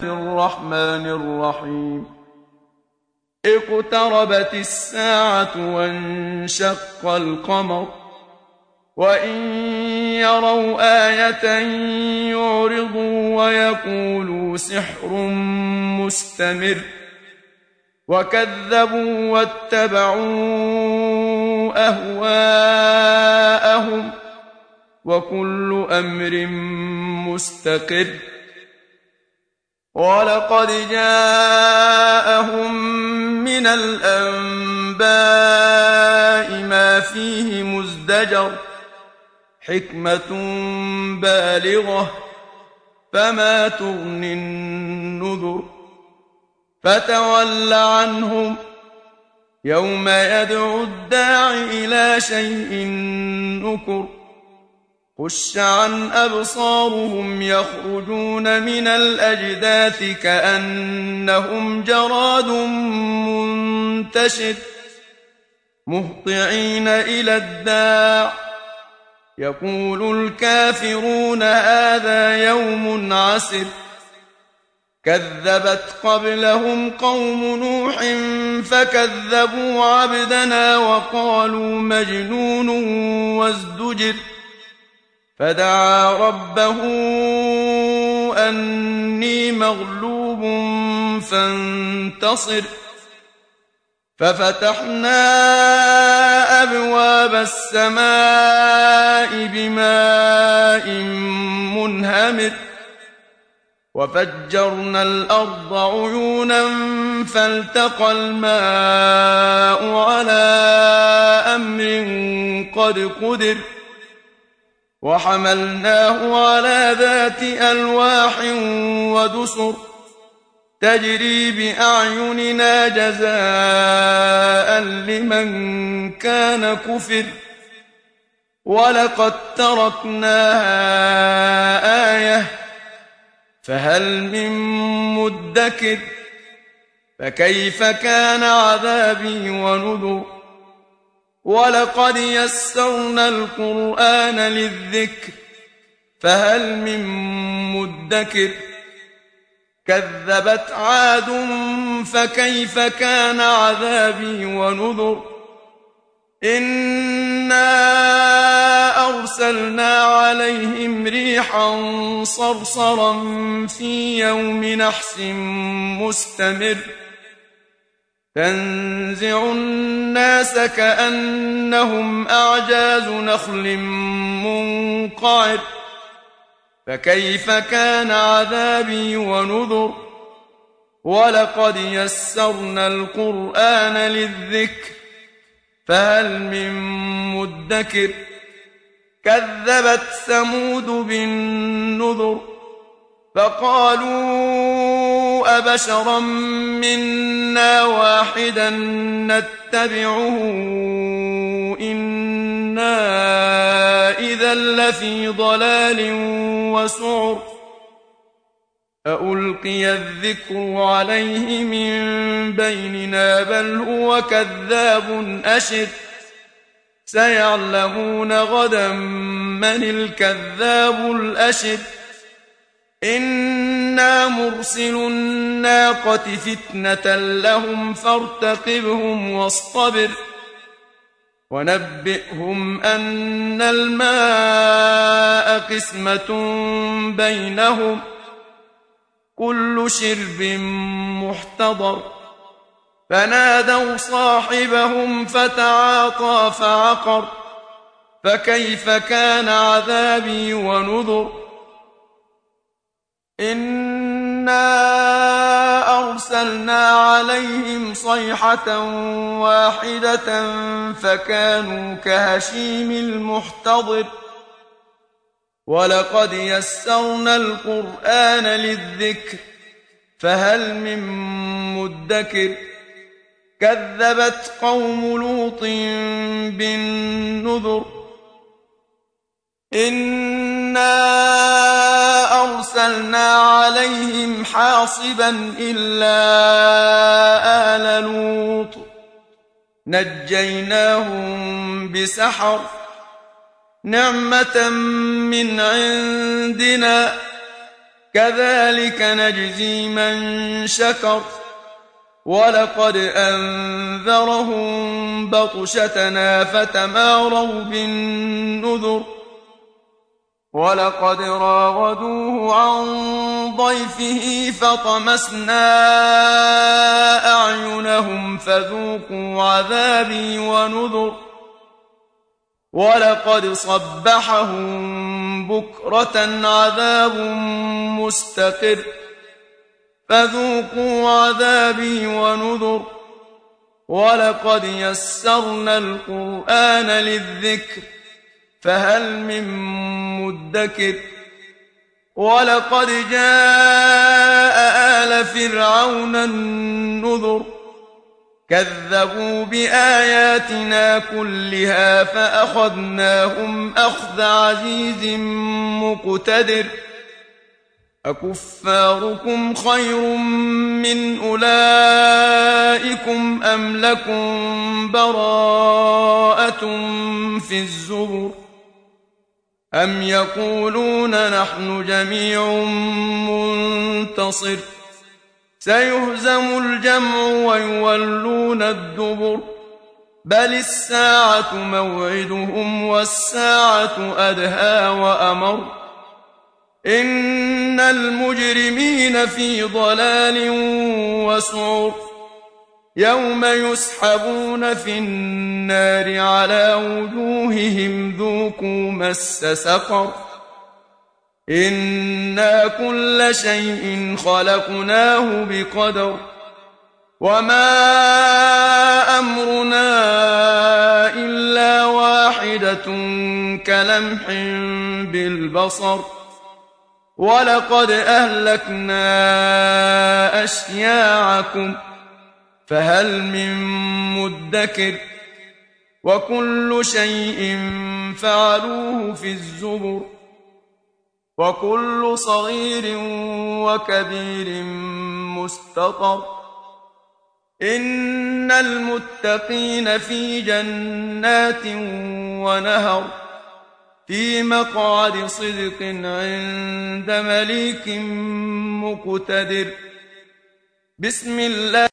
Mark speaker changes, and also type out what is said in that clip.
Speaker 1: الرحمن الرحيم اقتربت الساعة وانشق القمر وإن يروا آية يعرضوا ويقولوا سحر مستمر وكذبوا واتبعوا أهواءهم وكل أمر مستقر ولقد جاءهم من الأنباء ما فيه مزدجر حكمة بالغة فما تغني النذر فتول عنهم يوم يدعو الداع إلى شيء نكر خش عن أبصارهم يخرجون من الأجداث كأنهم جراد منتشر مهطعين إلى الداع يقول الكافرون هذا يوم عسر كذبت قبلهم قوم نوح فكذبوا عبدنا وقالوا مجنون وازدجر فدعا ربه أني مغلوب فانتصر ففتحنا أبواب السماء بماء منهمر وفجرنا الأرض عيونا فالتقى الماء على أمر قد قدر وحملناه على ذات ألواح ودسر تجري بأعيننا جزاء لمن كان كفر ولقد تركناها آية فهل من مدكر فكيف كان عذابي ونذر ولقد يسرنا القرآن للذكر فهل من مدكر كذبت عاد فكيف كان عذابي ونذر إنا أرسلنا عليهم ريحا صرصرا في يوم نحس مستمر تنزع الناس كأنهم أعجاز نخل منقعر فكيف كان عذابي ونذر ولقد يسرنا القرآن للذكر فهل من مدكر كذبت ثمود بالنذر فقالوا أبشرا منا واحدا نتبعه إنا إذا لفي ضلال وسعر أألقي الذكر عليه من بيننا بل هو كذاب أشر سيعلمون غدا من الكذاب الأشر إنا مرسل الناقة فتنة لهم فارتقبهم واصطبر ونبئهم أن الماء قسمة بينهم كل شرب محتضر فنادوا صاحبهم فتعاطى فعقر فكيف كان عذابي ونذر إنا أرسلنا عليهم صيحة واحدة فكانوا كهشيم المحتضر ولقد يسرنا القرآن للذكر فهل من مدكر كذبت قوم لوط بالنذر إنا أرسلنا عليهم حاصبا إلا آل لوط نجيناهم بسحر نعمة من عندنا كذلك نجزي من شكر ولقد أنذرهم بطشتنا فتماروا بالنذر ولقد راودوه عن ضيفه فطمسنا أعينهم فذوقوا عذابي ونذر ولقد صبحهم بكرة عذاب مستقر فذوقوا عذابي ونذر ولقد يسرنا القرآن للذكر فهل من مدكر ولقد جاء آل فرعون النذر كذبوا بآياتنا كلها فأخذناهم أخذ عزيز مقتدر أكفاركم خير من أولئكم أم لكم براءة في الزبر أم يقولون نحن جميع منتصر سيهزم الجمع ويولون الدبر بل الساعة موعدهم والساعة أدهى وأمر إن المجرمين في ضلال وسعر يوم يسحبون في النار على وجوههم ذوقوا مس سقر إنا كل شيء خلقناه بقدر وما أمرنا إلا واحدة كلمح بالبصر ولقد أهلكنا أشياعكم فهل من مدكر وكل شيء فعلوه في الزبر وكل صغير وكبير مستطر إن المتقين في جنات ونهر في مقعد صدق عند مليك مقتدر بسم الله